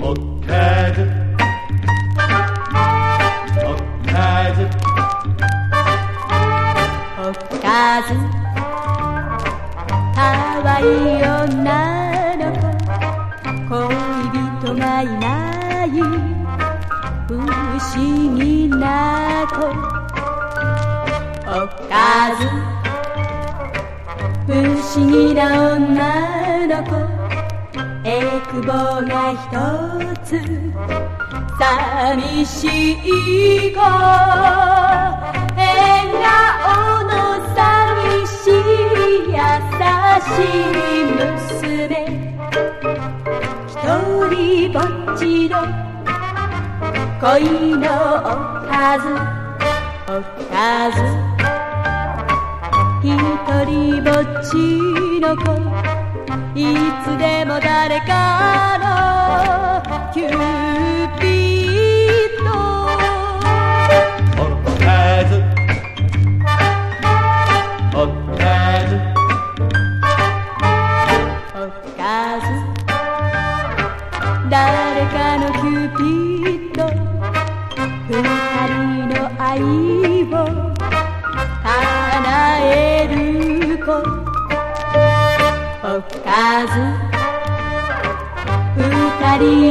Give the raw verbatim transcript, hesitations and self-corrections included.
おかずおかずおかずかわいい女の子恋人がいない不思議な子おかず不思議な女の子えくぼが一つ寂しい子笑顔の寂しい優しい娘一人ぼっちの恋のおかずおかず一人ぼっちの子いつでも誰かのキューピッドおかずおかずおかず誰かのキューピッド二人の愛を叶える子おかず二人